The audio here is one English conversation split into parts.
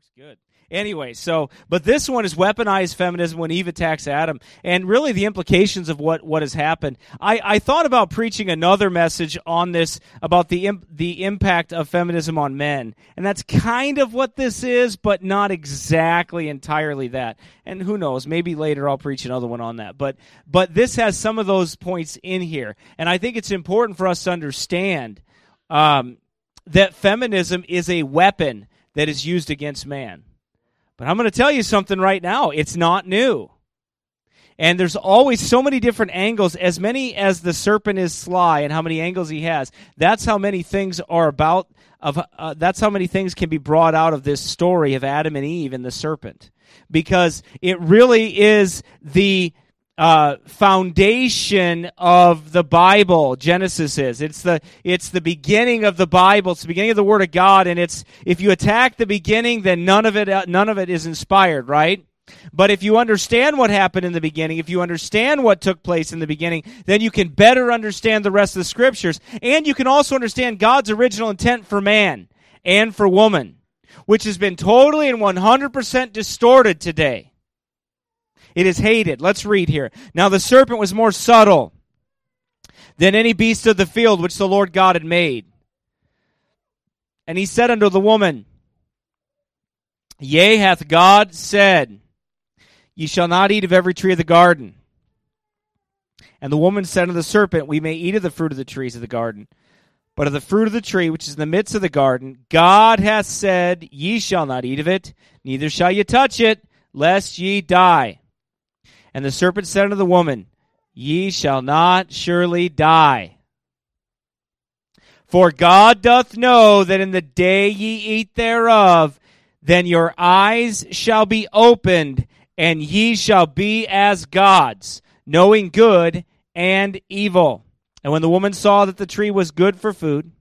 Works good. Anyway, but this one is weaponized feminism when Eve attacks Adam, and really the implications of what has happened. I thought about preaching another message on this about the impact of feminism on men, and that's kind of what this is, but not exactly entirely that. And who knows, maybe later I'll preach another one on that. But this has some of those points in here, and I think it's important for us to understand that feminism is a weapon that is used against man. But I'm going to tell you something right now. It's not new. And there's always so many different angles, as many as the serpent is sly and how many angles he has. That's how many things are about, that's how many things can be brought out of this story of Adam and Eve and the serpent. Because it really is the foundation of the Bible. Genesis is. It's the beginning of the Bible. It's the beginning of the Word of God, and if you attack the beginning, then none of it is inspired, right? But if you understand what happened in the beginning, if you understand what took place in the beginning, then you can better understand the rest of the Scriptures, and you can also understand God's original intent for man and for woman, which has been totally and 100% distorted today. It is hated. Let's read here. Now the serpent was more subtle than any beast of the field which the Lord God had made. And he said unto the woman, Yea, hath God said, Ye shall not eat of every tree of the garden. And the woman said unto the serpent, We may eat of the fruit of the trees of the garden. But of the fruit of the tree which is in the midst of the garden, God hath said, Ye shall not eat of it, neither shall ye touch it, lest ye die. And the serpent said unto the woman, Ye shall not surely die. For God doth know that in the day ye eat thereof, then your eyes shall be opened, and ye shall be as gods, knowing good and evil. And when the woman saw that the tree was good for food,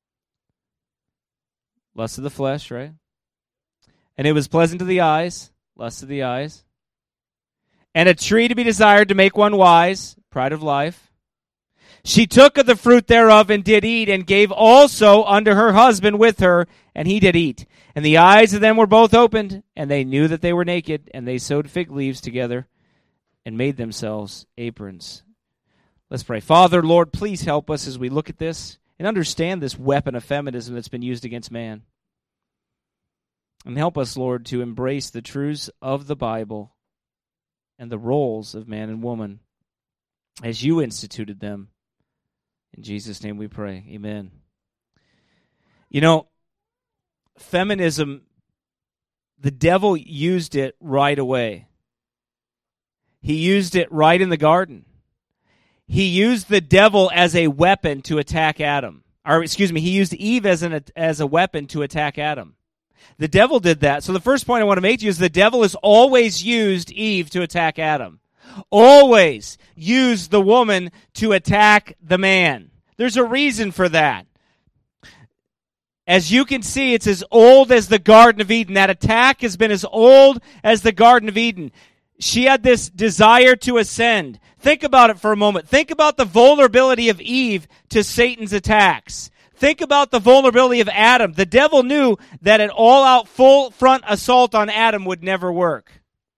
lust of the flesh, right? And it was pleasant to the eyes, lust of the eyes, and a tree to be desired to make one wise, pride of life. She took of the fruit thereof and did eat, and gave also unto her husband with her, and he did eat. And the eyes of them were both opened, and they knew that they were naked, and they sewed fig leaves together and made themselves aprons. Let's pray. Father, Lord, please help us as we look at this and understand this weapon of feminism that's been used against man. And help us, Lord, to embrace the truths of the Bible and the roles of man and woman as you instituted them. In Jesus' name we pray. Amen. You know, feminism, the devil used it right away. He used it right in the garden. He used the devil as a weapon to attack Adam. He used Eve as a weapon to attack Adam. The devil did that. So the first point I want to make to you is the devil has always used Eve to attack Adam. Always used the woman to attack the man. There's a reason for that. As you can see, it's as old as the Garden of Eden. That attack has been as old as the Garden of Eden. She had this desire to ascend. Think about it for a moment. Think about the vulnerability of Eve to Satan's attacks. Think about the vulnerability of Adam. The devil knew that an all-out, full-front assault on Adam would never work.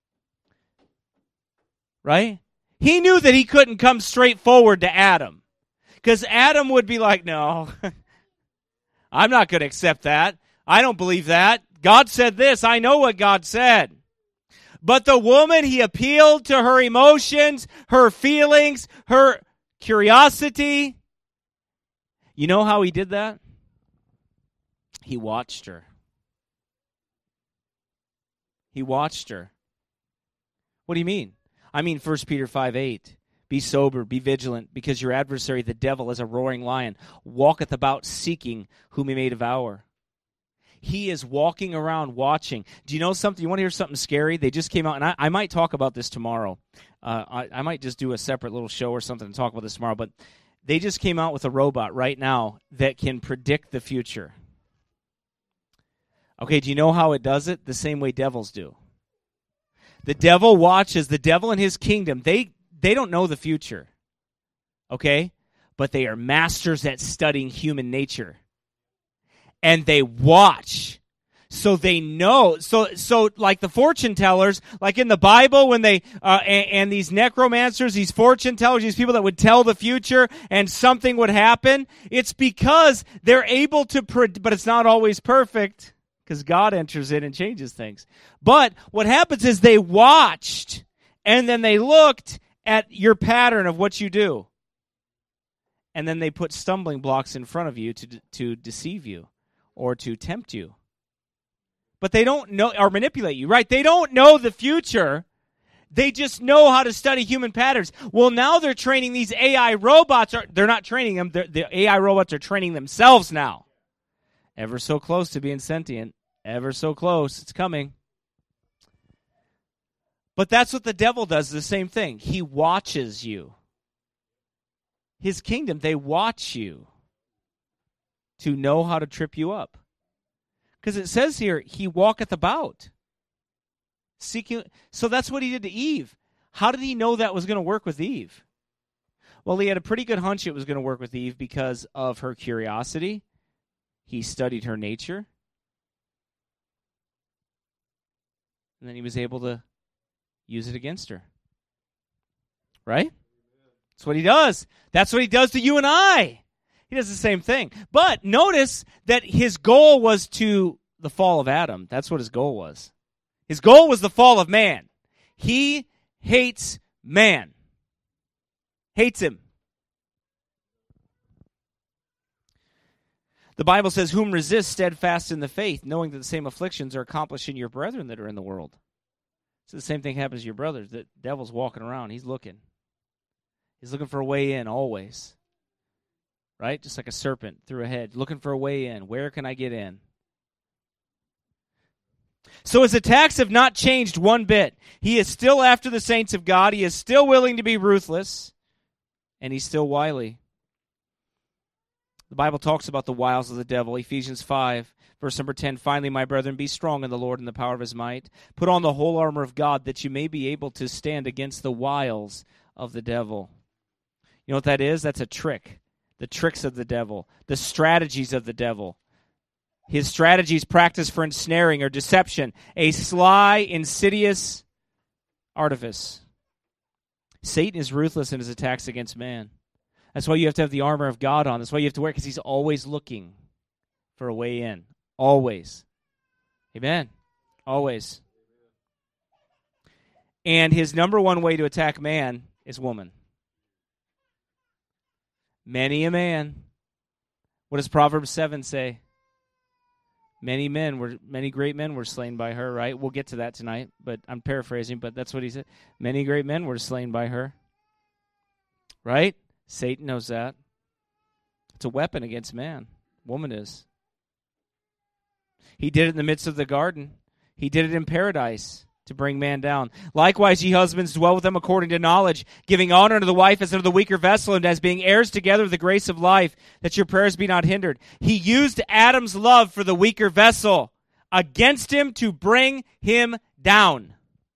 Right? He knew that he couldn't come straight forward to Adam. Because Adam would be like, no, I'm not going to accept that. I don't believe that. God said this. I know what God said. But the woman, he appealed to her emotions, her feelings, her curiosity. You know how he did that? He watched her. He watched her. What do you mean? I mean 1 Peter 5:8. Be sober, be vigilant, because your adversary, the devil, as a roaring lion, walketh about seeking whom he may devour. He is walking around watching. Do you know something? You want to hear something scary? They just came out, and I might talk about this tomorrow. I might just do a separate little show or something and talk about this tomorrow, but they just came out with a robot right now that can predict the future. Okay, do you know how it does it? The same way devils do. The devil watches, the devil and his kingdom, they don't know the future, okay? But they are masters at studying human nature. And they watch So they know. So like the fortune tellers, like in the Bible, when they and these necromancers, these fortune tellers, these people that would tell the future and something would happen. It's because they're able to, but it's not always perfect because God enters in and changes things. But what happens is they watched and then they looked at your pattern of what you do, and then they put stumbling blocks in front of you to deceive you or to tempt you. But they don't know, or manipulate you, right? They don't know the future. They just know how to study human patterns. Well, now they're training these AI robots. They're not training them. The AI robots are training themselves now. Ever so close to being sentient. Ever so close. It's coming. But that's what the devil does, the same thing. He watches you. His kingdom, they watch you to know how to trip you up. Because it says here, he walketh about. Seeking. So that's what he did to Eve. How did he know that was going to work with Eve? Well, he had a pretty good hunch it was going to work with Eve because of her curiosity. He studied her nature. And then he was able to use it against her. Right? That's what he does. That's what he does to you and I. He does the same thing. But notice that his goal was to the fall of Adam. That's what his goal was. His goal was the fall of man. He hates man. Hates him. The Bible says, whom resist steadfast in the faith, knowing that the same afflictions are accomplished in your brethren that are in the world. So the same thing happens to your brothers. The devil's walking around. He's looking. He's looking for a way in always. Right? Just like a serpent through a hedge, looking for a way in. Where can I get in? So his attacks have not changed one bit. He is still after the saints of God. He is still willing to be ruthless. And he's still wily. The Bible talks about the wiles of the devil. Ephesians 5, verse number 10, finally, my brethren, be strong in the Lord and the power of his might. Put on the whole armor of God that you may be able to stand against the wiles of the devil. You know what that is? That's a trick. The tricks of the devil, the strategies of the devil. His strategies practiced for ensnaring or deception, a sly, insidious artifice. Satan is ruthless in his attacks against man. That's why you have to have the armor of God on. That's why you have to wear it, because he's always looking for a way in. Always. Amen. Always. And his number one way to attack man is woman. Many a man. What does Proverbs 7 say? Many great men were slain by her, right? We'll get to that tonight, but I'm paraphrasing, but that's what he said. Many great men were slain by her. Right? Satan knows that. It's a weapon against man. Woman is. He did it in the midst of the garden. He did it in paradise to bring man down. Likewise, ye husbands, dwell with them according to knowledge, giving honor unto the wife as unto the weaker vessel, and as being heirs together of the grace of life, that your prayers be not hindered. He used Adam's love for the weaker vessel against him to bring him down.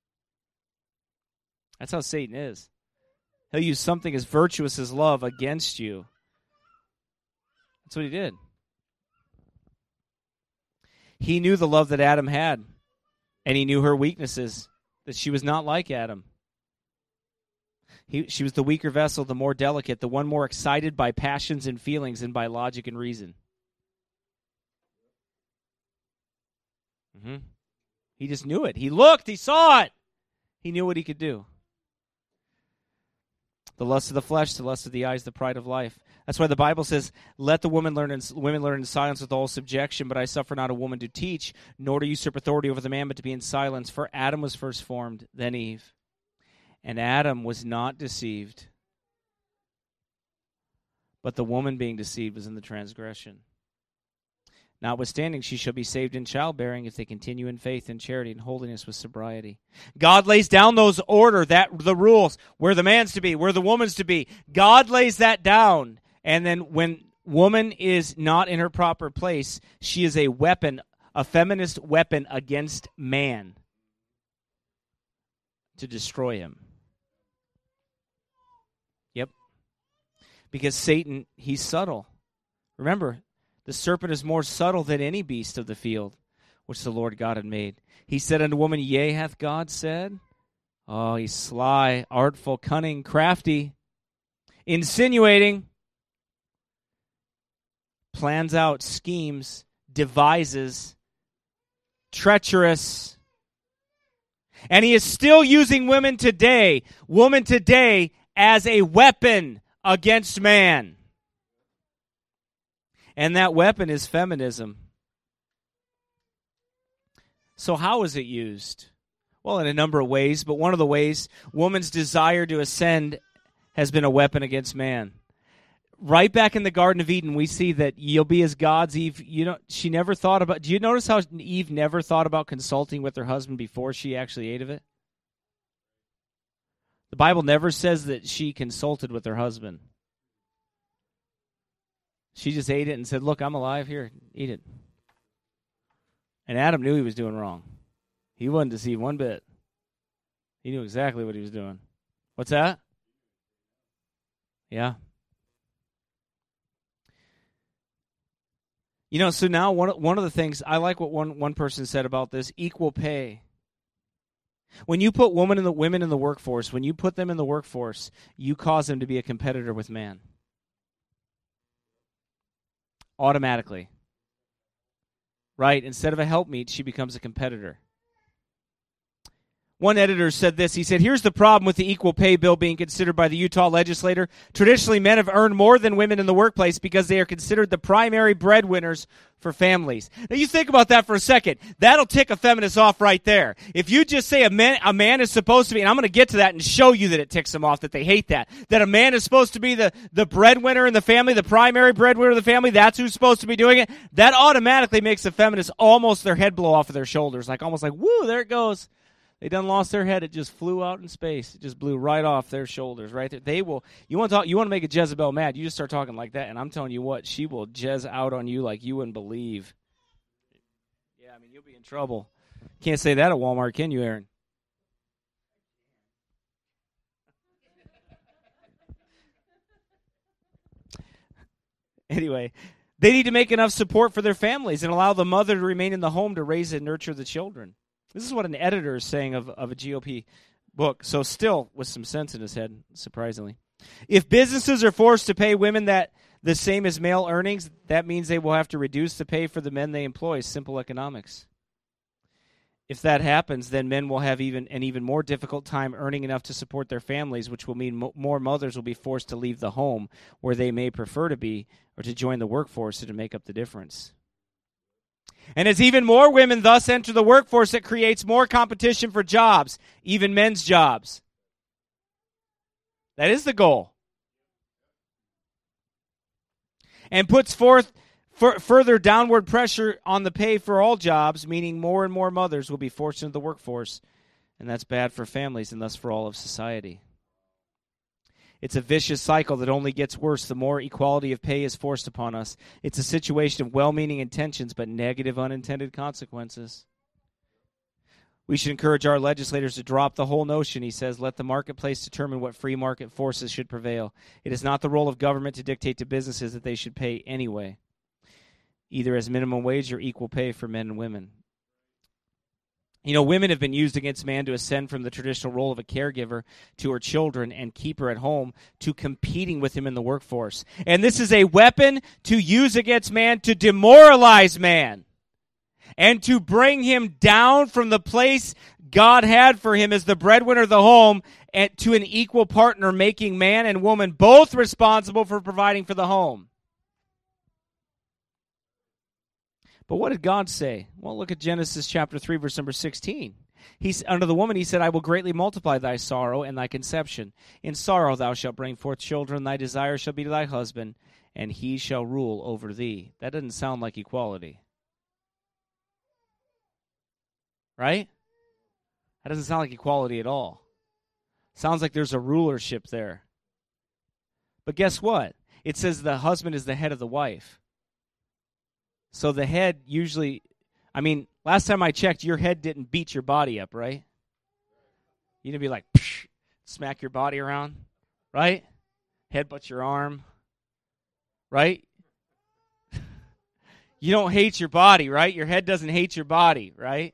That's how Satan is. He'll use something as virtuous as love against you. That's what he did. He knew the love that Adam had. And he knew her weaknesses, that she was not like Adam. She was the weaker vessel, the more delicate, the one more excited by passions and feelings than by logic and reason. He just knew it. He looked, he saw it. He knew what he could do. The lust of the flesh, the lust of the eyes, the pride of life. That's why the Bible says, let the women learn in silence with all subjection, but I suffer not a woman to teach, nor to usurp authority over the man, but to be in silence. For Adam was first formed, then Eve. And Adam was not deceived, but the woman being deceived was in the transgression. Notwithstanding, she shall be saved in childbearing if they continue in faith and charity and holiness with sobriety. God lays down those the rules, where the man's to be, where the woman's to be. God lays that down. And then when woman is not in her proper place, she is a weapon, a feminist weapon against man to destroy him. Yep. Because Satan, he's subtle. Remember, the serpent is more subtle than any beast of the field. which the Lord God had made. He said unto woman, Yea, hath God said? Oh, he's sly, artful, cunning, crafty, insinuating, plans out, schemes, devises, treacherous. And he is still using woman today, as a weapon against man. And that weapon is feminism. So how is it used? Well, in a number of ways, but one of the ways, woman's desire to ascend has been a weapon against man. Right back in the Garden of Eden, we see that you'll be as gods. Eve, she never thought about, do you notice how Eve never thought about consulting with her husband before she actually ate of it? The Bible never says that she consulted with her husband. She just ate it and said, look, I'm alive, here, eat it. And Adam knew he was doing wrong. He wasn't deceived one bit. He knew exactly what he was doing. What's that? Yeah. So now one of the things, I like what one person said about this, equal pay. When you put women in the workforce, when you put them in the workforce, you cause them to be a competitor with man. Automatically. Right? Instead of a helpmeet, she becomes a competitor. One editor said this. He said, here's the problem with the equal pay bill being considered by the Utah legislature. Traditionally, men have earned more than women in the workplace because they are considered the primary breadwinners for families. Now, you think about that for a second. That'll tick a feminist off right there. If you just say a man is supposed to be, and I'm going to get to that and show you that it ticks them off, that they hate that a man is supposed to be the breadwinner in the family, the primary breadwinner of the family, that's who's supposed to be doing it, that automatically makes a feminist almost their head blow off of their shoulders, almost like, woo, there it goes. They done lost their head. It just flew out in space. It just blew right off their shoulders, right there. They will. You want to make a Jezebel mad? You just start talking like that, and I'm telling you what, she will jez out on you like you wouldn't believe. Yeah, you'll be in trouble. Can't say that at Walmart, can you, Aaron? Anyway, they need to make enough support for their families and allow the mother to remain in the home to raise and nurture the children. This is what an editor is saying of a GOP book, so still with some sense in his head, surprisingly. If businesses are forced to pay women that the same as male earnings, that means they will have to reduce the pay for the men they employ. Simple economics. If that happens, then men will have an even more difficult time earning enough to support their families, which will mean more mothers will be forced to leave the home where they may prefer to be or to join the workforce to make up the difference. And as even more women thus enter the workforce, it creates more competition for jobs, even men's jobs. That is the goal. And puts forth further downward pressure on the pay for all jobs, meaning more and more mothers will be forced into the workforce. And that's bad for families and thus for all of society. It's a vicious cycle that only gets worse the more equality of pay is forced upon us. It's a situation of well-meaning intentions but negative unintended consequences. We should encourage our legislators to drop the whole notion, he says, let the marketplace determine what free market forces should prevail. It is not the role of government to dictate to businesses that they should pay anyway, either as minimum wage or equal pay for men and women. Women have been used against man to ascend from the traditional role of a caregiver to her children and keep her at home to competing with him in the workforce. And this is a weapon to use against man to demoralize man and to bring him down from the place God had for him as the breadwinner of the home and to an equal partner, making man and woman both responsible for providing for the home. But what did God say? Well, look at Genesis chapter 3, verse number 16. Unto the woman he said, I will greatly multiply thy sorrow and thy conception. In sorrow thou shalt bring forth children, thy desire shall be to thy husband, and he shall rule over thee. That doesn't sound like equality. Right? That doesn't sound like equality at all. Sounds like there's a rulership there. But guess what? It says the husband is the head of the wife. So the head usually, last time I checked, your head didn't beat your body up, right? You didn't be like, psh, smack your body around, right? Headbutt your arm, right? You don't hate your body, right? Your head doesn't hate your body, right?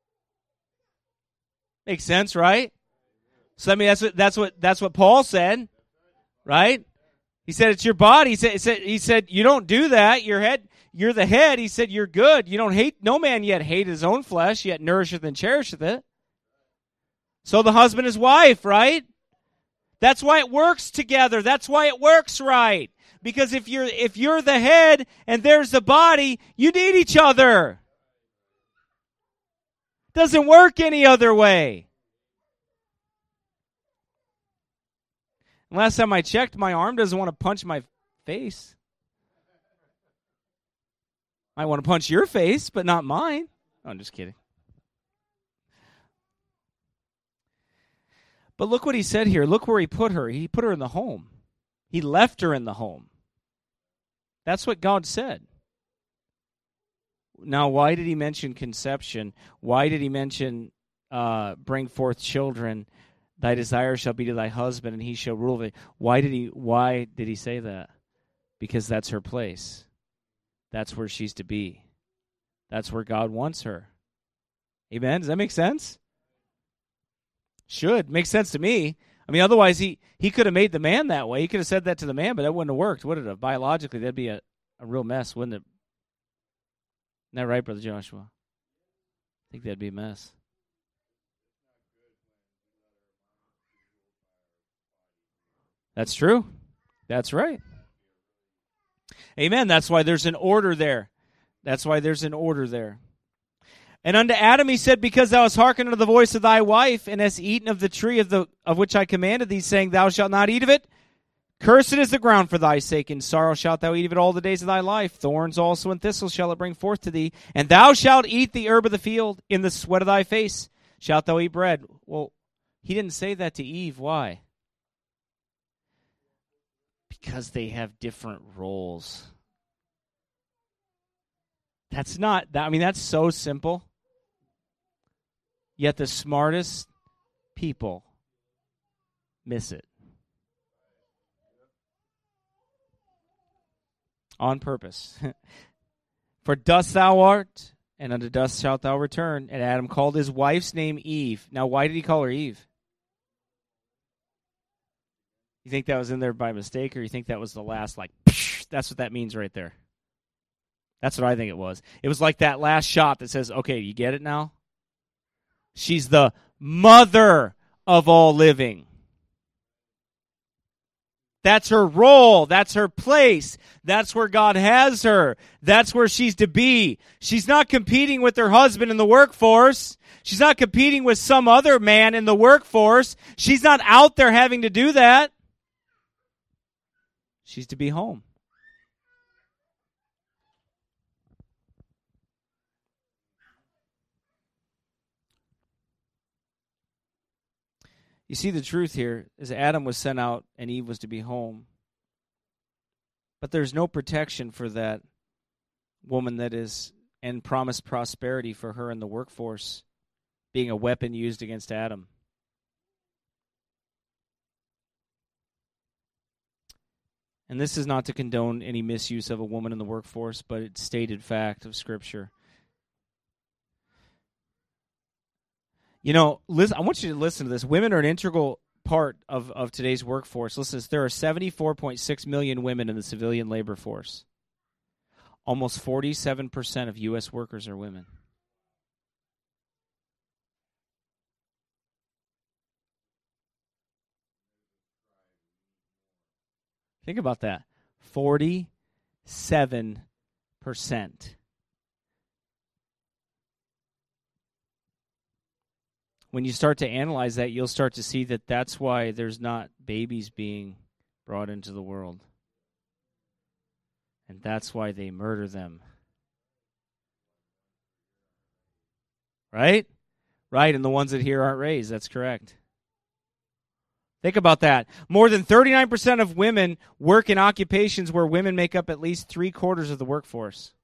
Makes sense, right? So I mean, that's what Paul said, right? He said it's your body. He said you don't do that. Your head, you're the head. He said you're good. You don't hate. No man yet hated his own flesh, yet nourisheth and cherisheth it. So the husband is wife, right? That's why it works together. That's why it works right. Because if you're the head and there's the body, you need each other. Doesn't work any other way. Last time I checked, my arm doesn't want to punch my face. I want to punch your face, but not mine. Oh, I'm just kidding. But look what he said here. Look where he put her. He put her in the home. He left her in the home. That's what God said. Now, why did he mention conception? Why did he mention bring forth children? Thy desire shall be to thy husband, and he shall rule thee. Why did he say that? Because that's her place. That's where she's to be. That's where God wants her. Amen? Does that make sense? Should. Makes sense to me. I mean, otherwise he could have made the man that way. He could have said that to the man, but that wouldn't have worked, would it have? Biologically, that'd be a real mess, wouldn't it? Isn't that right, Brother Joshua? I think that'd be a mess. That's true. That's right. Amen. That's why there's an order there. That's why there's an order there. And unto Adam he said, because thou hast hearkened unto the voice of thy wife, and hast eaten of the tree of which I commanded thee, saying, thou shalt not eat of it. Cursed is the ground for thy sake, in sorrow shalt thou eat of it all the days of thy life. Thorns also and thistles shall it bring forth to thee. And thou shalt eat the herb of the field. In the sweat of thy face shalt thou eat bread. Well, he didn't say that to Eve. Why? Because they have different roles. That's so simple. Yet the smartest people miss it. On purpose. For dust thou art, and unto dust shalt thou return. And Adam called his wife's name Eve. Now, why did he call her Eve? You think that was in there by mistake, or you think that was the last, that's what that means right there? That's what I think it was. It was like that last shot that says, okay, you get it now? She's the mother of all living. That's her role. That's her place. That's where God has her. That's where she's to be. She's not competing with her husband in the workforce. She's not competing with some other man in the workforce. She's not out there having to do that. She's to be home. You see, the truth here is Adam was sent out and Eve was to be home. But there's no protection for that woman that is and promised prosperity for her in the workforce, being a weapon used against Adam. And this is not to condone any misuse of a woman in the workforce, but it's stated fact of Scripture. You know, I want you to listen to this. Women are an integral part of today's workforce. Listen, there are 74.6 million women in the civilian labor force. Almost 47% of U.S. workers are women. Think about that. 47%. When you start to analyze that, you'll start to see that that's why there's not babies being brought into the world. And that's why they murder them. Right? Right, and the ones that here aren't raised. That's correct. Think about that. More than 39% of women work in occupations where women make up at least 3/4 of the workforce.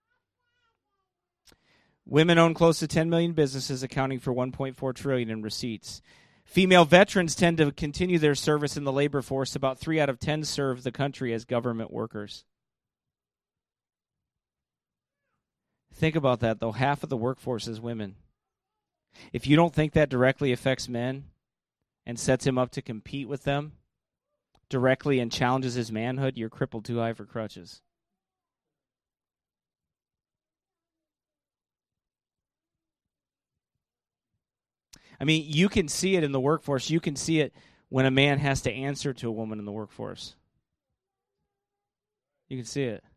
Women own close to 10 million businesses, accounting for $1.4 trillion in receipts. Female veterans tend to continue their service in the labor force. About 3 out of 10 serve the country as government workers. Think about that, though. Half of the workforce is women. If you don't think that directly affects men and sets him up to compete with them directly and challenges his manhood, you're crippled too high for crutches. I mean, you can see it in the workforce. You can see it when a man has to answer to a woman in the workforce. You can see it.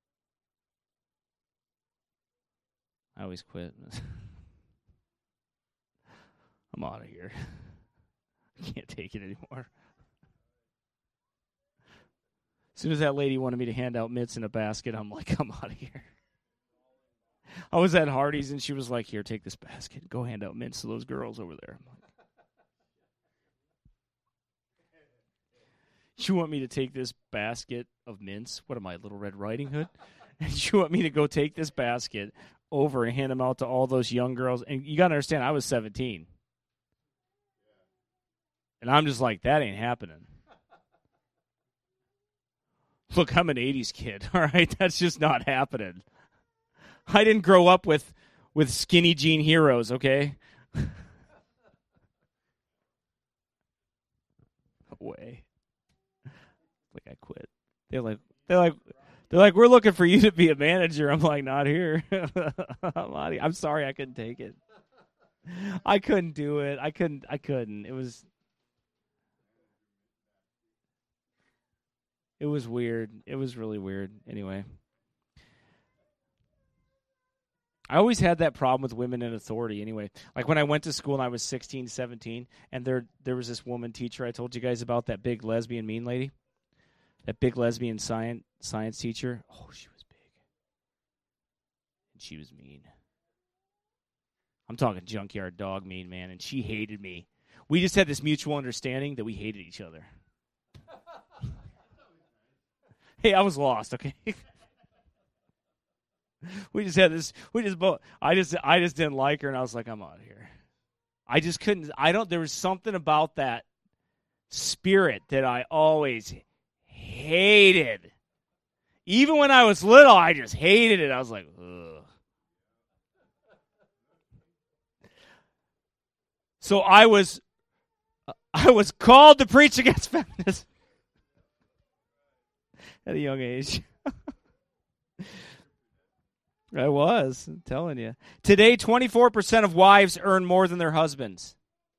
I always quit. I'm out of here. I can't take it anymore. As soon as that lady wanted me to hand out mitts in a basket, I'm like, I'm out of here. I was at Hardee's, and she was like, here, take this basket. Go hand out mints to those girls over there. I'm like, you want me to take this basket of mints? What am I, Little Red Riding Hood? And you want me to go take this basket over and hand them out to all those young girls? And you got to understand, I was 17. And I'm just like, that ain't happening. Look, I'm an 80s kid, all right? That's just not happening. I didn't grow up with skinny jean heroes, okay? No way. Like, I quit. They're like, we're looking for you to be a manager. I'm like, not here. I'm sorry, I couldn't take it. I couldn't do it. I couldn't. It was weird. It was really weird. Anyway. I always had that problem with women in authority anyway. Like when I went to school and I was 16, 17, and there was this woman teacher I told you guys about, that big lesbian mean lady. That big lesbian science teacher. Oh, she was big. And she was mean. I'm talking junkyard dog mean, man, and she hated me. We just had this mutual understanding that we hated each other. Hey, I was lost, okay? We just had this. I just didn't like her, and I was like, I'm out of here. I just couldn't. There was something about that spirit that I always hated. Even when I was little, I just hated it. I was like, ugh. So I was called to preach against feminism at a young age. I was, I'm telling you. Today, 24% of wives earn more than their husbands.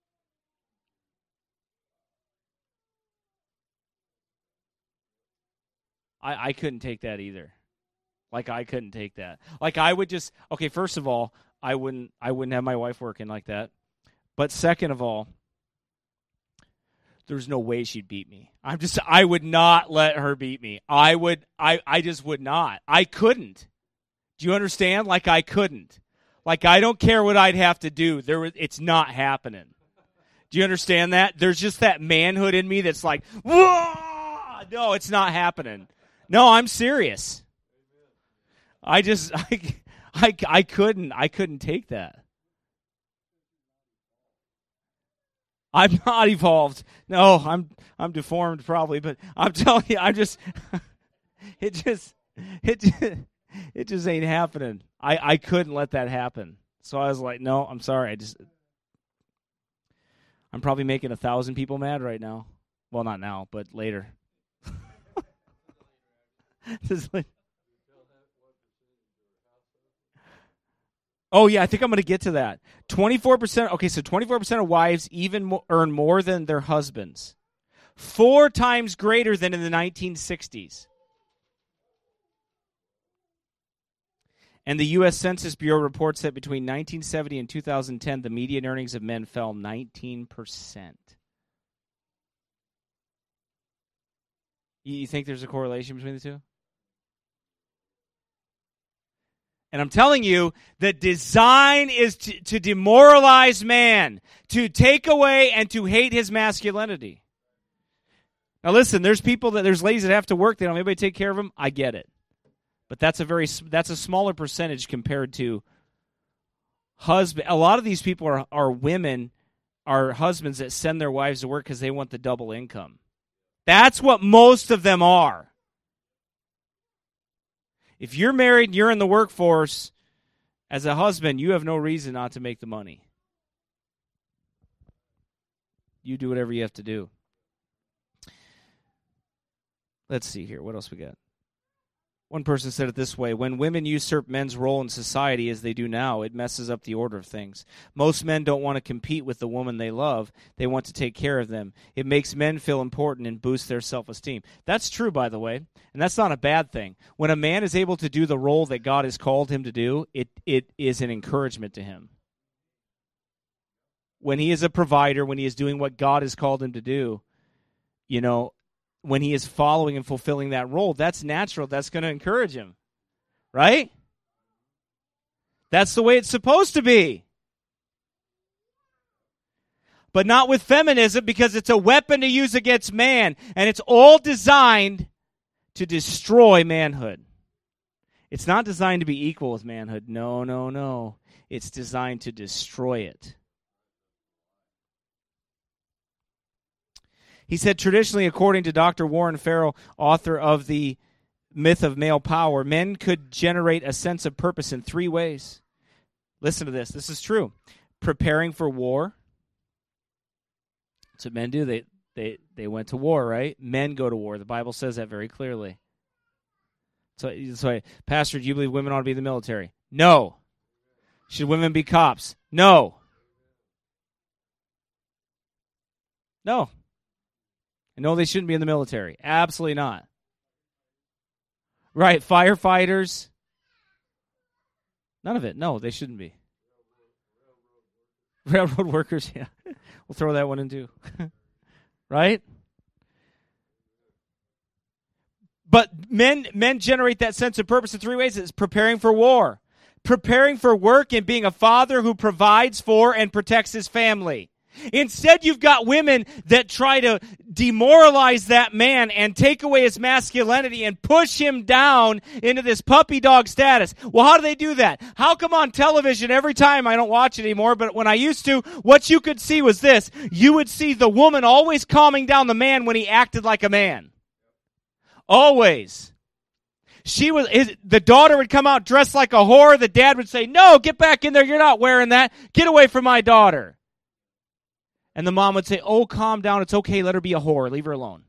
I couldn't take that either. Like, I couldn't take that. Like, I would just, okay, first of all, I wouldn't have my wife working like that. But second of all, there's no way she'd beat me. I would not let her beat me. I just would not. I couldn't. Do you understand? Like, I couldn't. Like, I don't care what I'd have to do. It's not happening. Do you understand that? There's just that manhood in me that's like, whoa! No, it's not happening. No, I'm serious. I couldn't take that. I'm not evolved. No, I'm deformed probably, but I'm telling you, it just ain't happening. I couldn't let that happen. So I was like, no, I'm sorry. I'm probably making 1,000 people mad right now. Well, not now, but later. Oh, yeah, I think I'm going to get to that. 24%. Okay, so 24% of wives earn more than their husbands. 4 times greater than in the 1960s. And the U.S. Census Bureau reports that between 1970 and 2010, the median earnings of men fell 19%. You think there's a correlation between the two? And I'm telling you, the design is to demoralize man, to take away and to hate his masculinity. Now listen, there's ladies that have to work, they don't have anybody to take care of them. I get it. But that's a smaller percentage compared to husband. A lot of these people are women, are husbands that send their wives to work because they want the double income. That's what most of them are. If you're married and you're in the workforce, As a husband, you have no reason not to make the money. You do whatever you have to do. Let's see here. What else we got? One person said it this way: when women usurp men's role in society as they do now, it messes up the order of things. Most men don't want to compete with the woman they love. They want to take care of them. It makes men feel important and boosts their self-esteem. That's true, by the way, and that's not a bad thing. When a man is able to do the role that God has called him to do, it is an encouragement to him. When he is a provider, when he is doing what God has called him to do, when he is following and fulfilling that role, that's natural. That's going to encourage him, right? That's the way it's supposed to be. But not with feminism, because it's a weapon to use against man, and it's all designed to destroy manhood. It's not designed to be equal with manhood. No, no, no. It's designed to destroy it. He said, traditionally, according to Dr. Warren Farrell, author of The Myth of Male Power, men could generate a sense of purpose in 3 ways. Listen to this. This is true. Preparing for war. That's what men do. They went to war, right? Men go to war. The Bible says that very clearly. So, Pastor, do you believe women ought to be in the military? No. Should women be cops? No. No. No, they shouldn't be in the military. Absolutely not. Right, firefighters. None of it. No, they shouldn't be. Railroad workers, yeah. We'll throw that one in too. Right? But men generate that sense of purpose in 3 ways. It's preparing for war, preparing for work, and being a father who provides for and protects his family. Instead, you've got women that try to demoralize that man and take away his masculinity and push him down into this puppy dog status. Well, how do they do that? How come on television every time, I don't watch it anymore, but when I used to, what you could see was this. You would see the woman always calming down the man when he acted like a man. Always. The daughter would come out dressed like a whore. The dad would say, no, get back in there. You're not wearing that. Get away from my daughter. And the mom would say, oh, calm down. It's okay. Let her be a whore. Leave her alone.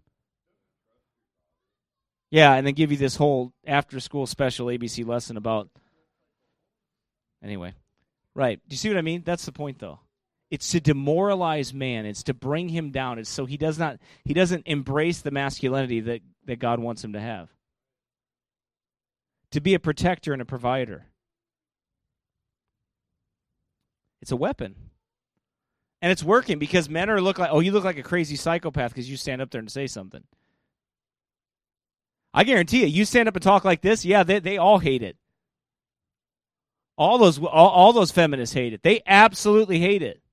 Yeah, and then give you this whole after-school special ABC lesson about... Anyway. Right. Do you see what I mean? That's the point, though. It's to demoralize man. It's to bring him down. It's so he doesn't embrace the masculinity that God wants him to have. To be a protector and a provider. It's a weapon. And it's working because men you look like a crazy psychopath because you stand up there and say something. I guarantee you stand up and talk like this, yeah, they all hate it. All those feminists hate it. They absolutely hate it.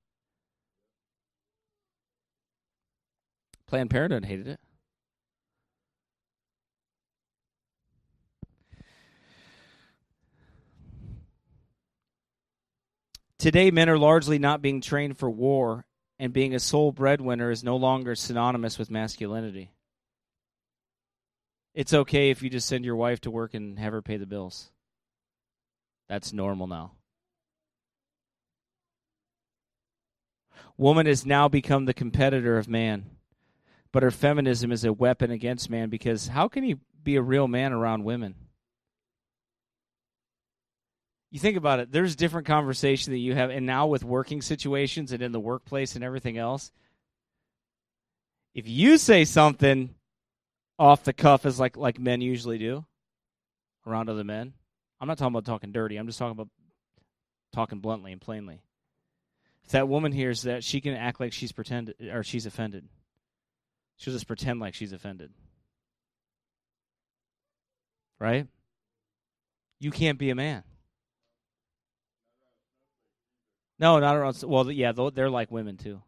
Planned Parenthood hated it. Today, men are largely not being trained for war, and being a sole breadwinner is no longer synonymous with masculinity. It's okay if you just send your wife to work and have her pay the bills. That's normal now. Woman has now become the competitor of man, but her feminism is a weapon against man because how can he be a real man around women? You think about it, there's different conversation that you have, and now with working situations and in the workplace and everything else, if you say something off the cuff as like men usually do around other men, I'm not talking about talking dirty, I'm just talking about talking bluntly and plainly. If that woman hears that, she can act like she's offended. She'll just pretend like she's offended. Right? You can't be a man. No, not around. Well, yeah, they're like women too.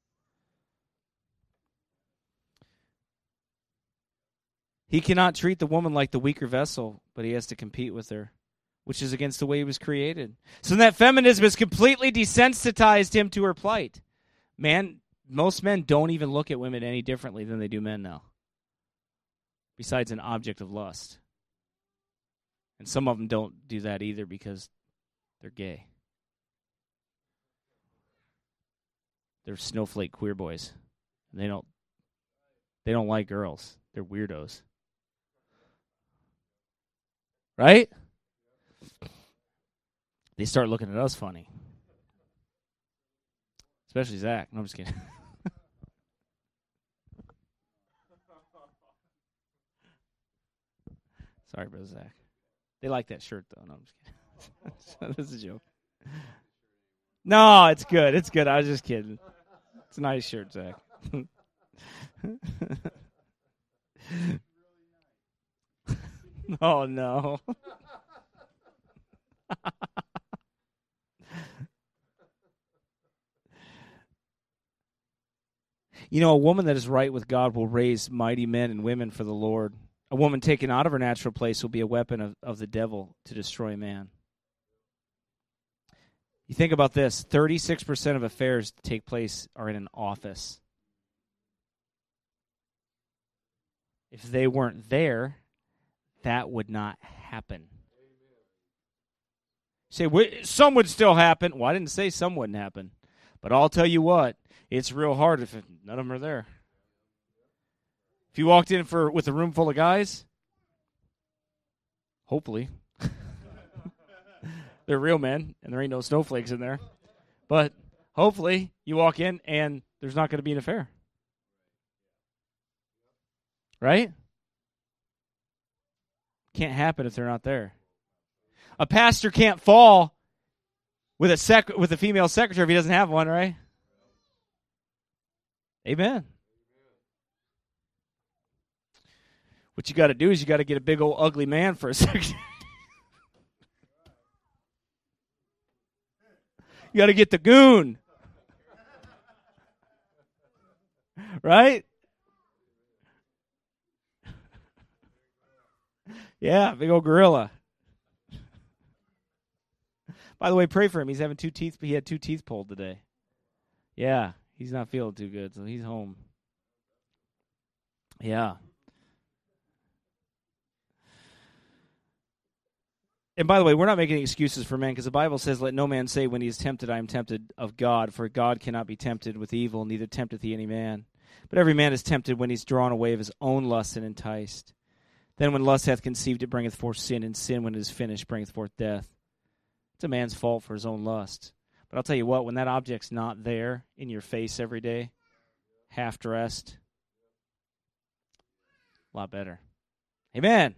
He cannot treat the woman like the weaker vessel, but he has to compete with her, which is against the way he was created. So that feminism has completely desensitized him to her plight. Most men don't even look at women any differently than they do men now, besides an object of lust. And some of them don't do that either because They're gay. They're snowflake queer boys. They don't like girls. They're weirdos. Right? They start looking at us funny. Especially Zach. No, I'm just kidding. Sorry, Brother Zach. They like that shirt, though. No, I'm just kidding. This is a joke. No, it's good. It's good. I was just kidding. It's a nice shirt, Zach. Oh, no. You know, a woman that is right with God will raise mighty men and women for the Lord. A woman taken out of her natural place will be a weapon of the devil to destroy man. You think about this, 36% of affairs that take place are in an office. If they weren't there, that would not happen. You say, some would still happen. Well, I didn't say some wouldn't happen. But I'll tell you what, it's real hard if none of them are there. If you walked in with a room full of guys, hopefully, they're real men, and there ain't no snowflakes in there. But hopefully, you walk in, and there's not going to be an affair. Right? Can't happen if they're not there. A pastor can't fall with a female secretary if he doesn't have one, right? Amen. What you got to do is you got to get a big old ugly man for a secretary. You got to get the goon. Right? Yeah, big old gorilla. By the way, pray for him. He's having 2 teeth. He had 2 teeth pulled today. Yeah, he's not feeling too good, so he's home. Yeah. And by the way, we're not making excuses for men, because the Bible says, let no man say when he is tempted, I am tempted of God, for God cannot be tempted with evil, neither tempteth he any man. But every man is tempted when he's drawn away of his own lust and enticed. Then when lust hath conceived, it bringeth forth sin, and sin, when it is finished, bringeth forth death. It's a man's fault for his own lust. But I'll tell you what, when that object's not there in your face every day, half-dressed, a lot better. Amen.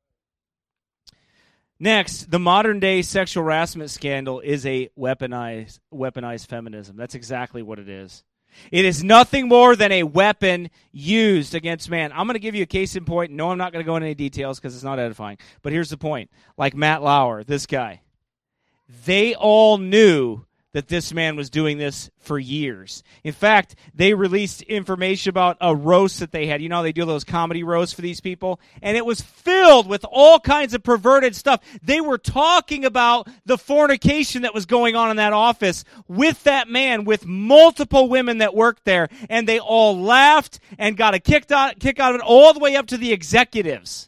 Next, the modern-day sexual harassment scandal is a weaponized feminism. That's exactly what it is. It is nothing more than a weapon used against man. I'm going to give you a case in point. No, I'm not going to go into any details because it's not edifying. But here's the point. Like Matt Lauer, this guy. They all knew that this man was doing this for years. In fact, they released information about a roast that they had. You know how they do those comedy roasts for these people? And it was filled with all kinds of perverted stuff. They were talking about the fornication that was going on in that office with that man, with multiple women that worked there. And they all laughed and got a kick out of it all the way up to the executives.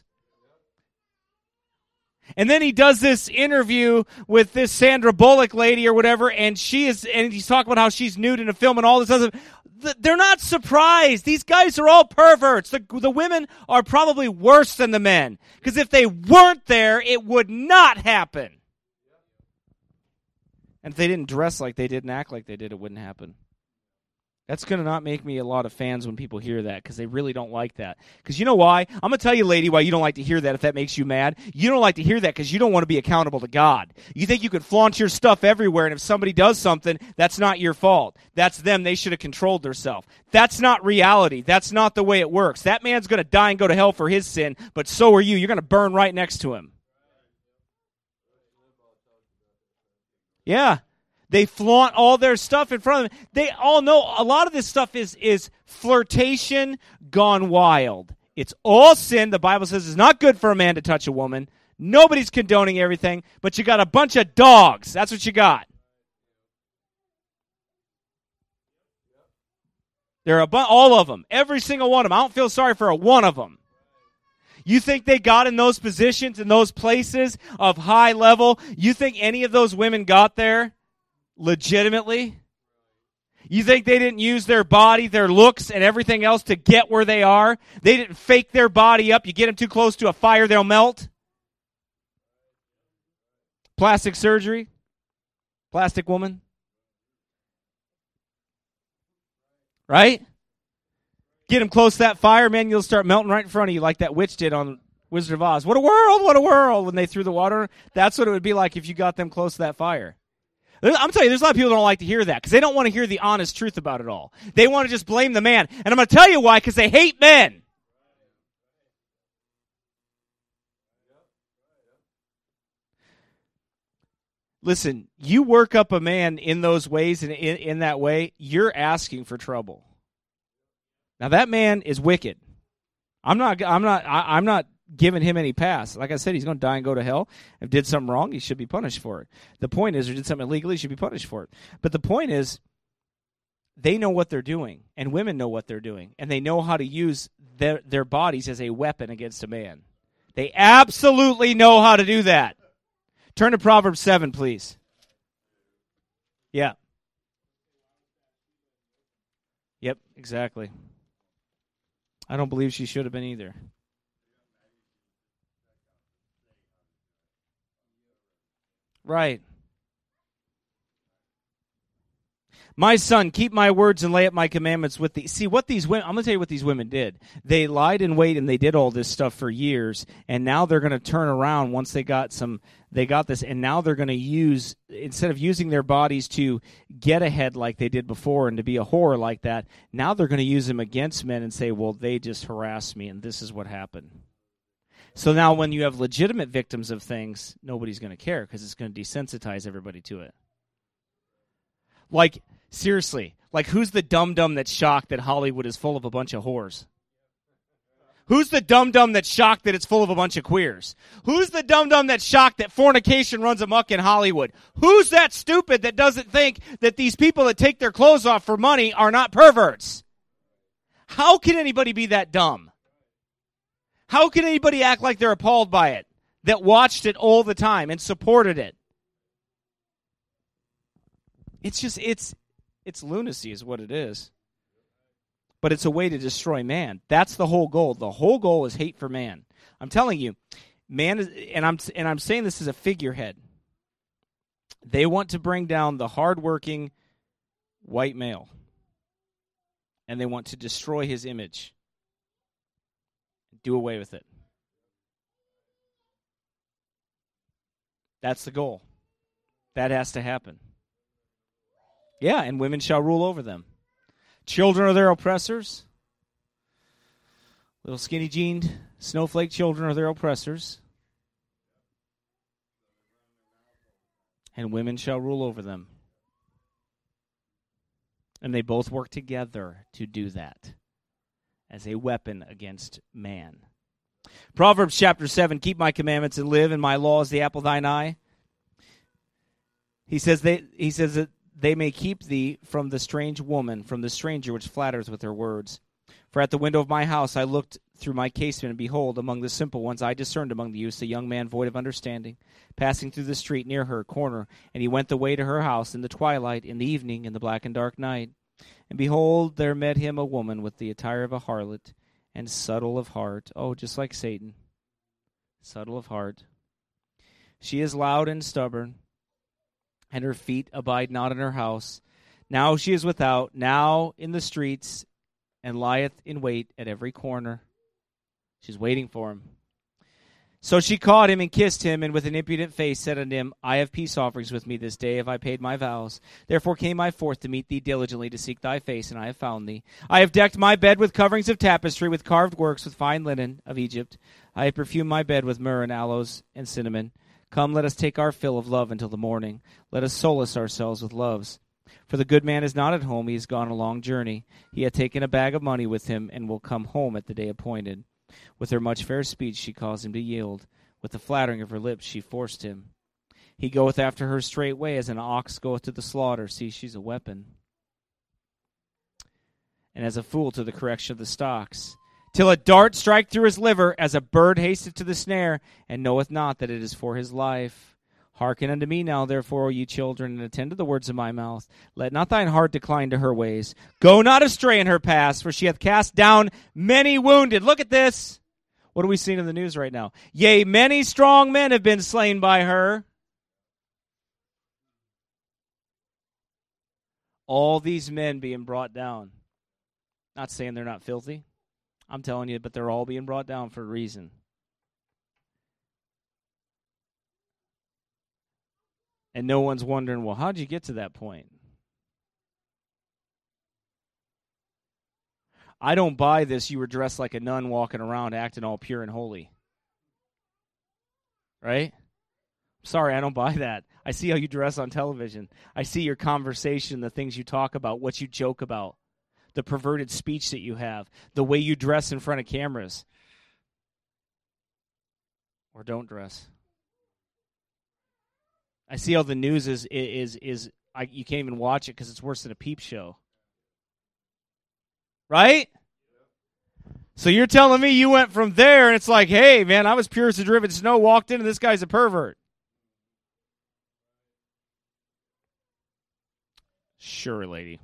And then he does this interview with this Sandra Bullock lady or whatever, and he's talking about how she's nude in a film and all this other. They're not surprised. These guys are all perverts. The women are probably worse than the men, because if they weren't there, it would not happen. And if they didn't dress like they did and act like they did, it wouldn't happen. That's going to not make me a lot of fans when people hear that, because they really don't like that. Because you know why? I'm going to tell you, lady, why you don't like to hear that, if that makes you mad. You don't like to hear that because you don't want to be accountable to God. You think you can flaunt your stuff everywhere, and if somebody does something, that's not your fault. That's them. They should have controlled themselves. That's not reality. That's not the way it works. That man's going to die and go to hell for his sin, but so are you. You're going to burn right next to him. Yeah. They flaunt all their stuff in front of them. They all know a lot of this stuff is flirtation gone wild. It's all sin. The Bible says it's not good for a man to touch a woman. Nobody's condoning everything, but you got a bunch of dogs. That's what you got. There are all of them. Every single one of them. I don't feel sorry for one of them. You think they got in those positions, in those places of high level? You think any of those women got there legitimately? You think they didn't use their body, their looks, and everything else to get where they are? They didn't fake their body up. You get them too close to a fire, they'll melt. Plastic surgery. Plastic woman. Right? Get them close to that fire, man, you'll start melting right in front of you like that witch did on Wizard of Oz. What a world, what a world, when they threw the water. That's what it would be like if you got them close to that fire. I'm telling you, there's a lot of people who don't like to hear that because they don't want to hear the honest truth about it all. They want to just blame the man. And I'm going to tell you why, because they hate men. Listen, you work up a man in those ways and in that way, you're asking for trouble. Now that man is wicked. I'm not giving him any pass. Like I said, he's going to die and go to hell. If he did something wrong, he should be punished for it. The point is, or did something illegally, he should be punished for it. But the point is, they know what they're doing, and women know what they're doing, and they know how to use their bodies as a weapon against a man. They absolutely know how to do that. Turn to Proverbs 7, please. Yeah. Yep, exactly. I don't believe she should have been either. Right. My son, keep my words and lay up my commandments with thee. See, what these women, I'm going to tell you what these women did. They lied in wait and they did all this stuff for years, and now they're going to turn around once they got this, and now they're going to use, instead of using their bodies to get ahead like they did before and to be a whore like that, now they're going to use them against men and say, well, they just harassed me and this is what happened. So now when you have legitimate victims of things, nobody's going to care because it's going to desensitize everybody to it. Like, seriously, like who's the dum-dum that's shocked that Hollywood is full of a bunch of whores? Who's the dum-dum that's shocked that it's full of a bunch of queers? Who's the dum-dum that's shocked that fornication runs amok in Hollywood? Who's that stupid that doesn't think that these people that take their clothes off for money are not perverts? How can anybody be that dumb? How can anybody act like they're appalled by it, that watched it all the time and supported it? It's just, it's lunacy is what it is. But it's a way to destroy man. That's the whole goal. The whole goal is hate for man. I'm telling you, man is, and I'm saying this as a figurehead. They want to bring down the hardworking white male. And they want to destroy his image. Do away with it. That's the goal. That has to happen. Yeah, and women shall rule over them. Children are their oppressors. Little skinny jeaned snowflake children are their oppressors. And women shall rule over them. And they both work together to do that as a weapon against man. Proverbs chapter 7, keep my commandments and live, and my law is the apple of thine eye. He says that they may keep thee from the strange woman, from the stranger which flatters with her words. For at the window of my house I looked through my casement, and behold, among the simple ones I discerned among the youths a young man void of understanding, passing through the street near her corner. And he went the way to her house in the twilight, in the evening, in the black and dark night. And behold, there met him a woman with the attire of a harlot, and subtle of heart. Oh, just like Satan. Subtle of heart. She is loud and stubborn, and her feet abide not in her house. Now she is without, now in the streets, and lieth in wait at every corner. She's waiting for him. So she caught him and kissed him, and with an impudent face said unto him, I have peace offerings with me this day, have I paid my vows. Therefore came I forth to meet thee diligently, to seek thy face, and I have found thee. I have decked my bed with coverings of tapestry, with carved works, with fine linen of Egypt. I have perfumed my bed with myrrh and aloes and cinnamon. Come, let us take our fill of love until the morning. Let us solace ourselves with loves. For the good man is not at home, he is gone a long journey. He hath taken a bag of money with him, and will come home at the day appointed. With her much fair speech she caused him to yield. With the flattering of her lips she forced him. He goeth after her straightway, as an ox goeth to the slaughter. See, she's a weapon. And as a fool to the correction of the stocks. till a dart strike through his liver, as a bird hasteth to the snare, and knoweth not that it is for his life. Hearken unto me now, therefore, O ye children, and attend to the words of my mouth. Let not thine heart decline to her ways. Go not astray in her paths, for she hath cast down many wounded. Look at this. What are we seeing in the news right now? Yea, many strong men have been slain by her. All these men being brought down. Not saying they're not filthy. I'm telling you, but they're all being brought down for a reason. And no one's wondering, well, how'd you get to that point? I don't buy this. You were dressed like a nun walking around acting all pure and holy. Right? Sorry, I don't buy that. I see how you dress on television. I see your conversation, the things you talk about, what you joke about, the perverted speech that you have, the way you dress in front of cameras. Or don't dress. I see how the news is you can't even watch it because it's worse than a peep show. Right? So you're telling me you went from there and it's like, hey, man, I was pure as the driven snow, walked in and this guy's a pervert. Sure, lady.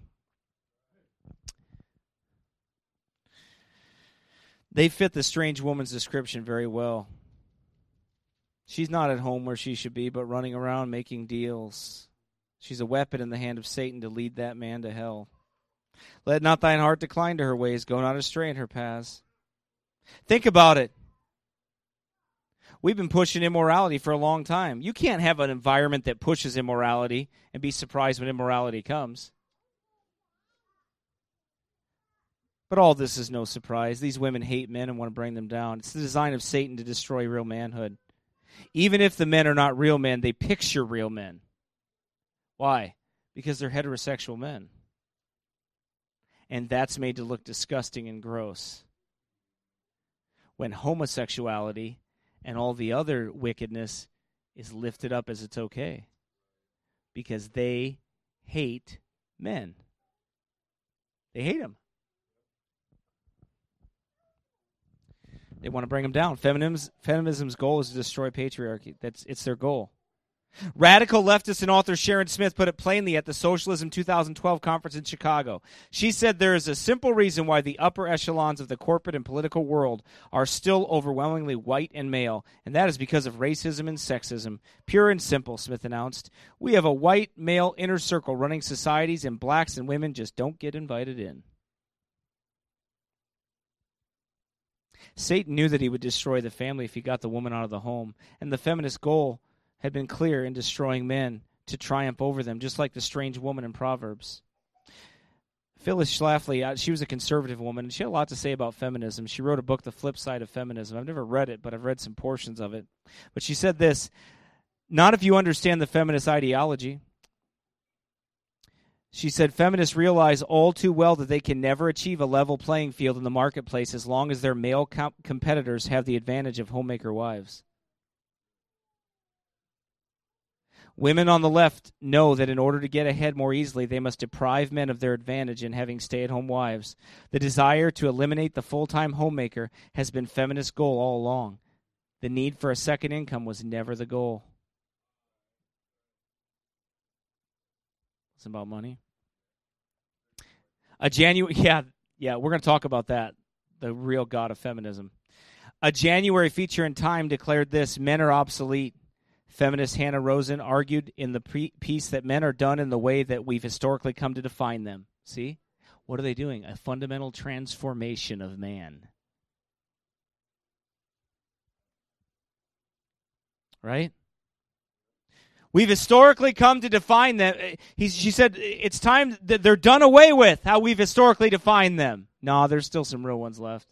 They fit the strange woman's description very well. She's not at home where she should be, but running around making deals. She's a weapon in the hand of Satan to lead that man to hell. Let not thine heart decline to her ways. Go not astray in her paths. Think about it. We've been pushing immorality for a long time. You can't have an environment that pushes immorality and be surprised when immorality comes. But all this is no surprise. These women hate men and want to bring them down. It's the design of Satan to destroy real manhood. Even if the men are not real men, they picture real men. Why? Because they're heterosexual men. And that's made to look disgusting and gross. When homosexuality and all the other wickedness is lifted up as it's okay. Because they hate men. They hate them. They want to bring them down. Feminism's goal is to destroy patriarchy. It's their goal. Radical leftist and author Sharon Smith put it plainly at the Socialism 2012 conference in Chicago. She said there is a simple reason why the upper echelons of the corporate and political world are still overwhelmingly white and male, and that is because of racism and sexism. Pure and simple, Smith announced. We have a white male inner circle running societies, and blacks and women just don't get invited in. Satan knew that he would destroy the family if he got the woman out of the home, and the feminist goal had been clear in destroying men to triumph over them, just like the strange woman in Proverbs. Phyllis Schlafly, she was a conservative woman, and she had a lot to say about feminism. She wrote a book, The Flip Side of Feminism. I've never read it, but I've read some portions of it. But she said this, not if you understand the feminist ideology. She said, feminists realize all too well that they can never achieve a level playing field in the marketplace as long as their male competitors have the advantage of homemaker wives. Women on the left know that in order to get ahead more easily, they must deprive men of their advantage in having stay-at-home wives. The desire to eliminate the full-time homemaker has been feminist goal all along. The need for a second income was never the goal. It's about money. We're going to talk about that, the real god of feminism. A January feature in Time declared this, men are obsolete. Feminist Hannah Rosen argued in the piece that men are done in the way that we've historically come to define them. See? What are they doing? A fundamental transformation of man. Right? We've historically come to define them. She said it's time that they're done away with how we've historically defined them. No, there's still some real ones left.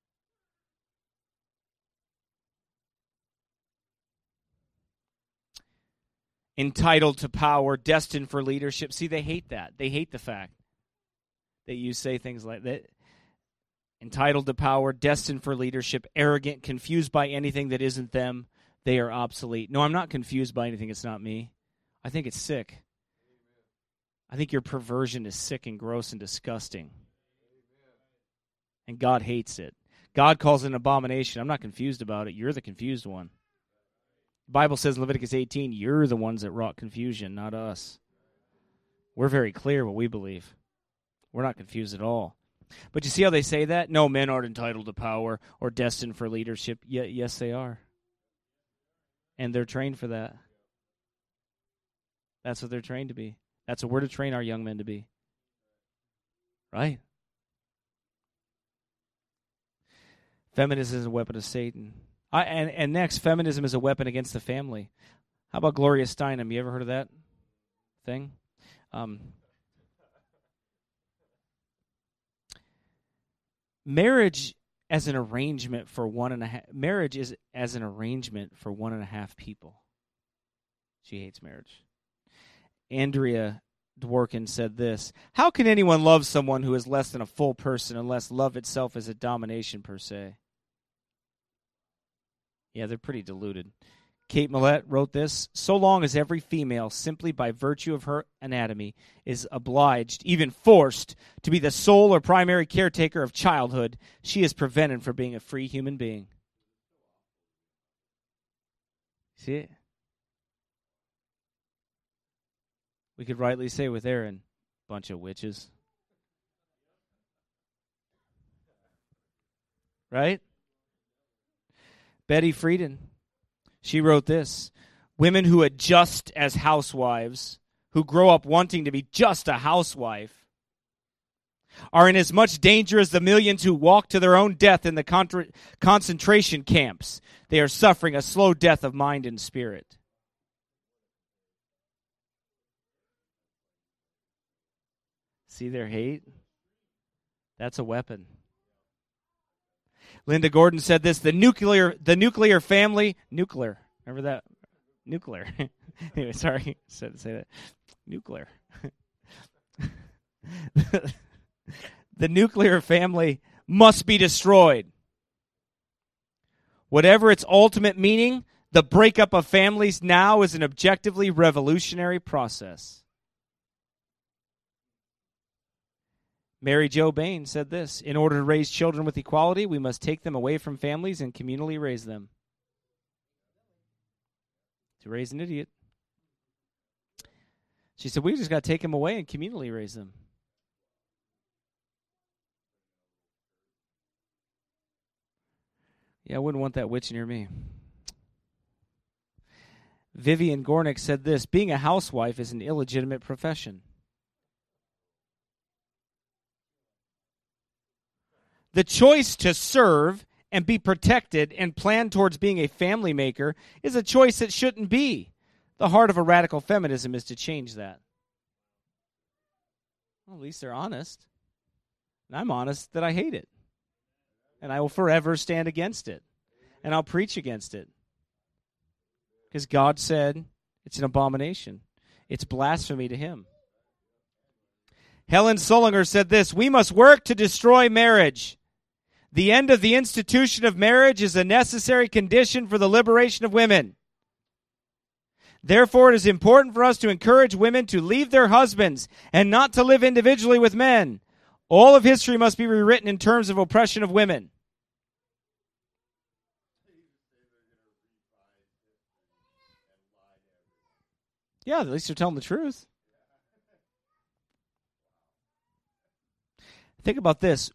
Entitled to power, destined for leadership. See, they hate that. They hate the fact that you say things like that. Entitled to power, destined for leadership, arrogant, confused by anything that isn't them. They are obsolete. No, I'm not confused by anything. It's not me. I think it's sick. I think your perversion is sick and gross and disgusting. And God hates it. God calls it an abomination. I'm not confused about it. You're the confused one. The Bible says in Leviticus 18, you're the ones that wrought confusion, not us. We're very clear what we believe. We're not confused at all. But you see how they say that? No, men aren't entitled to power or destined for leadership. Yes, they are. And they're trained for that. That's what they're trained to be. That's what we're to train our young men to be. Right? Feminism is a weapon of Satan. And next, feminism is a weapon against the family. How about Gloria Steinem? You ever heard of that thing? Marriage as an arrangement for marriage is as an arrangement for 1.5 people. She hates marriage. Andrea Dworkin said this: how can anyone love someone who is less than a full person unless love itself is a domination per se? Yeah, they're pretty deluded. Kate Millett wrote this: so long as every female, simply by virtue of her anatomy, is obliged, even forced, to be the sole or primary caretaker of childhood, she is prevented from being a free human being. See it? We could rightly say with Aaron, bunch of witches. Right? Betty Friedan, she wrote this: women who adjust as housewives, who grow up wanting to be just a housewife, are in as much danger as the millions who walk to their own death in the concentration camps. They are suffering a slow death of mind and spirit. See their hate? That's a weapon. Linda Gordon said this: the nuclear family, nuclear. Remember that? Nuclear. Anyway, sorry. Said to say that. Nuclear. The nuclear family must be destroyed. Whatever its ultimate meaning, the breakup of families now is an objectively revolutionary process. Mary Jo Bain said this: in order to raise children with equality, we must take them away from families and communally raise them. To raise an idiot. She said, we just got to take them away and communally raise them. Yeah, I wouldn't want that witch near me. Vivian Gornick said this: being a housewife is an illegitimate profession. The choice to serve and be protected and plan towards being a family maker is a choice that shouldn't be. The heart of a radical feminism is to change that. Well, at least they're honest. And I'm honest that I hate it. And I will forever stand against it. And I'll preach against it. Because God said it's an abomination. It's blasphemy to him. Helen Sullinger said this: we must work to destroy marriage. The end of the institution of marriage is a necessary condition for the liberation of women. Therefore, it is important for us to encourage women to leave their husbands and not to live individually with men. All of history must be rewritten in terms of oppression of women. Yeah, at least they're telling the truth. Think about this.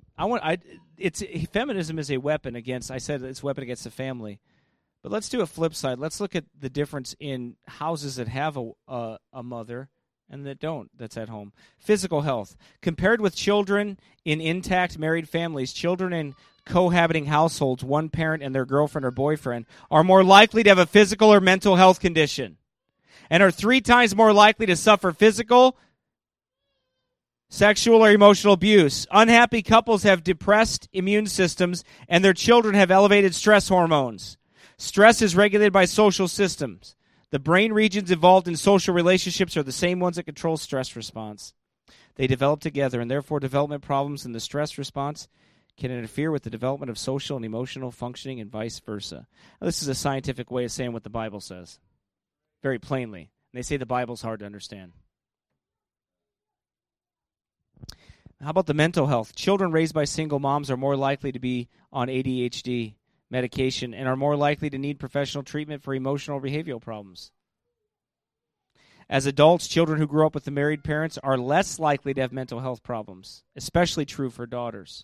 Feminism is a weapon against. I said it's a weapon against the family, but let's do a flip side. Let's look at the difference in houses that have a mother and that don't. That's at home. Physical health compared with children in intact married families. Children in cohabiting households, one parent and their girlfriend or boyfriend, are more likely to have a physical or mental health condition, and are 3 times more likely to suffer physical, sexual or emotional abuse. Unhappy couples have depressed immune systems, and their children have elevated stress hormones. Stress is regulated by social systems. The brain regions involved in social relationships are the same ones that control stress response. They develop together, and therefore development problems in the stress response can interfere with the development of social and emotional functioning and vice versa. Now, this is a scientific way of saying what the Bible says, very plainly. And they say the Bible's hard to understand. How about the mental health? Children raised by single moms are more likely to be on ADHD medication and are more likely to need professional treatment for emotional or behavioral problems. As adults, children who grow up with the married parents are less likely to have mental health problems, especially true for daughters.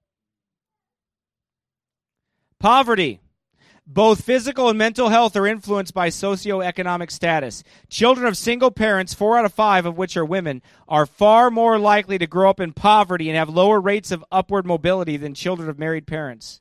Poverty. Both physical and mental health are influenced by socioeconomic status. Children of single parents, 4 out of 5 of which are women, are far more likely to grow up in poverty and have lower rates of upward mobility than children of married parents.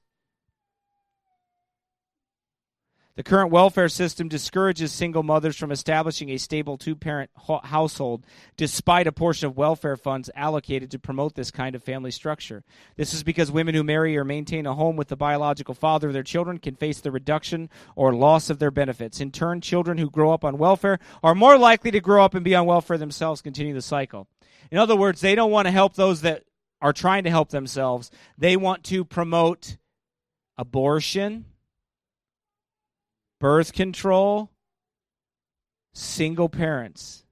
The current welfare system discourages single mothers from establishing a stable two-parent household, despite a portion of welfare funds allocated to promote this kind of family structure. This is because women who marry or maintain a home with the biological father of their children can face the reduction or loss of their benefits. In turn, children who grow up on welfare are more likely to grow up and be on welfare themselves, continuing the cycle. In other words, they don't want to help those that are trying to help themselves. They want to promote abortion, birth control, single parents.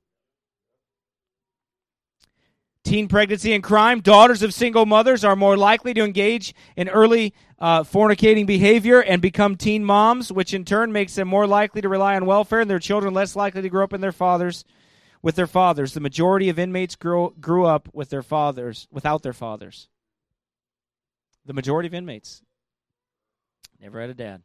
Teen pregnancy and crime. Daughters of single mothers are more likely to engage in early fornicating behavior and become teen moms, which in turn makes them more likely to rely on welfare and their children less likely to grow up with their fathers. The majority of inmates grew up with their fathers, without their fathers. The majority of inmates never had a dad.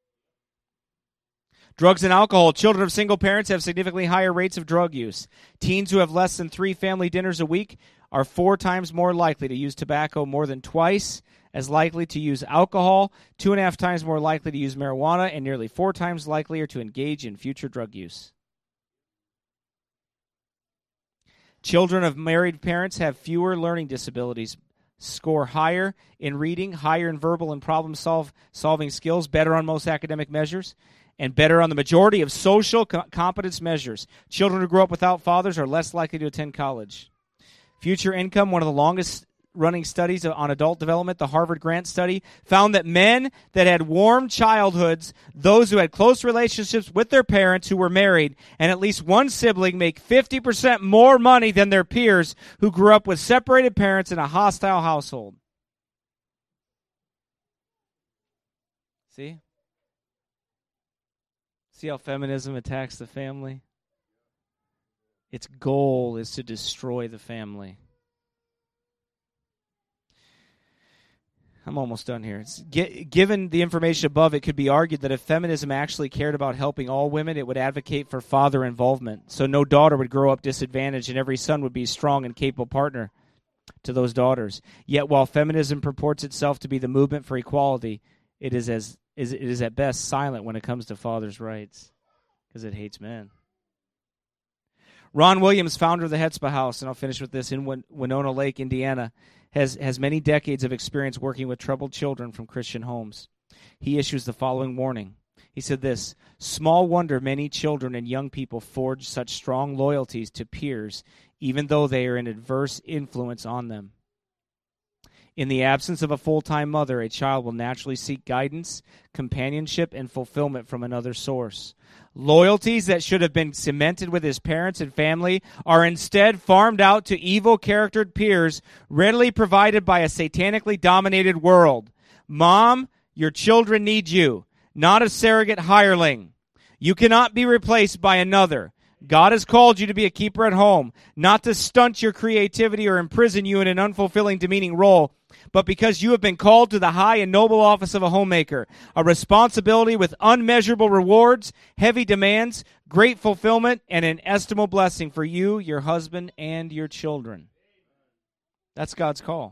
Drugs and alcohol. Children of single parents have significantly higher rates of drug use. Teens who have less than 3 family dinners a week are 4 times more likely to use tobacco, more than twice as likely to use alcohol, 2.5 times more likely to use marijuana, and nearly 4 times likelier to engage in future drug use. Children of married parents have fewer learning disabilities, score higher in reading, higher in verbal and problem-solving skills, better on most academic measures, and better on the majority of social competence measures. Children who grow up without fathers are less likely to attend college. Future income, one of the longest-running studies on adult development, the Harvard Grant Study, found that men that had warm childhoods, those who had close relationships with their parents who were married, and at least one sibling make 50% more money than their peers who grew up with separated parents in a hostile household. See? See how feminism attacks the family? Its goal is to destroy the family. I'm almost done here. Given the information above, it could be argued that if feminism actually cared about helping all women, it would advocate for father involvement, so no daughter would grow up disadvantaged and every son would be a strong and capable partner to those daughters. Yet while feminism purports itself to be the movement for equality, it is at best silent when it comes to fathers' rights because it hates men. Ron Williams, founder of the Hetzpah House, and I'll finish with this, in Winona Lake, Indiana, has many decades of experience working with troubled children from Christian homes. He issues the following warning. He said this: "Small wonder many children and young people forge such strong loyalties to peers, even though they are an adverse influence on them. In the absence of a full-time mother, a child will naturally seek guidance, companionship, and fulfillment from another source. Loyalties that should have been cemented with his parents and family are instead farmed out to evil-charactered peers readily provided by a satanically dominated world. Mom, your children need you, not a surrogate hireling. You cannot be replaced by another. God has called you to be a keeper at home, not to stunt your creativity or imprison you in an unfulfilling, demeaning role, but because you have been called to the high and noble office of a homemaker, a responsibility with unmeasurable rewards, heavy demands, great fulfillment, and an estimable blessing for you, your husband, and your children." That's God's call.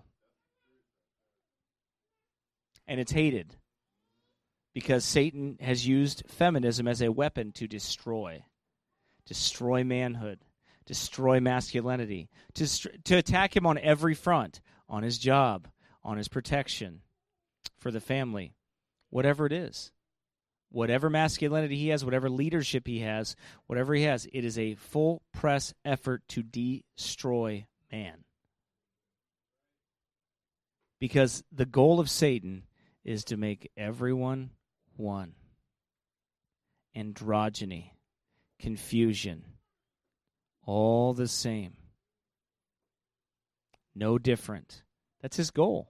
And it's hated because Satan has used feminism as a weapon to destroy manhood, destroy masculinity, to attack him on every front, on his job, on his protection, for the family, whatever it is. Whatever masculinity he has, whatever leadership he has, whatever he has, it is a full press effort to destroy man. Because the goal of Satan is to make everyone one. Androgyny, confusion, all the same. no different. That's his goal.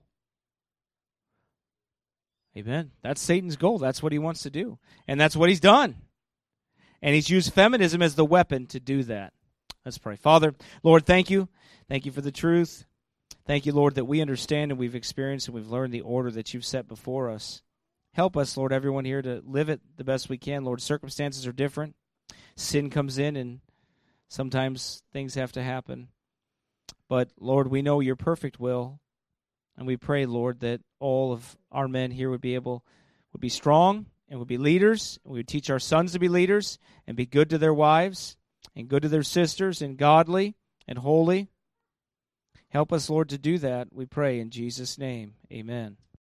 Amen. That's Satan's goal. That's what he wants to do. And that's what he's done. And he's used feminism as the weapon to do that. Let's pray. Father, Lord, thank you. Thank you for the truth. Thank you, Lord, that we understand and we've experienced and we've learned the order that you've set before us. Help us, Lord, everyone here to live it the best we can. Lord, circumstances are different. Sin comes in and sometimes things have to happen. But, Lord, we know your perfect will. And we pray, Lord, that all of our men here would be strong and would be leaders. And we would teach our sons to be leaders and be good to their wives and good to their sisters and godly and holy. Help us, Lord, to do that, we pray in Jesus' name. Amen.